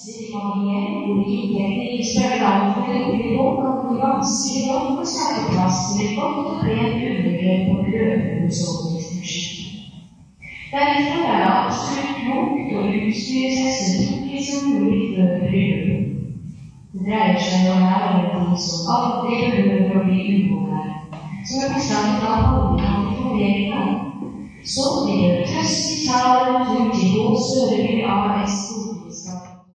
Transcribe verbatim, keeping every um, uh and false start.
viser mange hjem hvor inntektene ikke spiller altfor lykkelig på, kan det bli vanskelig nok å skaffe plass til et godt og rent undergrep på det løpende husholdningsbudsjettet. Derfor er det absolutt klokt å utstyre seg så tidlig som mulig før bryllupet. Det dreier seg om her om ting som aldri behøver å bli umoderne, som er bestandig av alle kan formere. Så blir det trøst i talen tur til Gås Øreby A S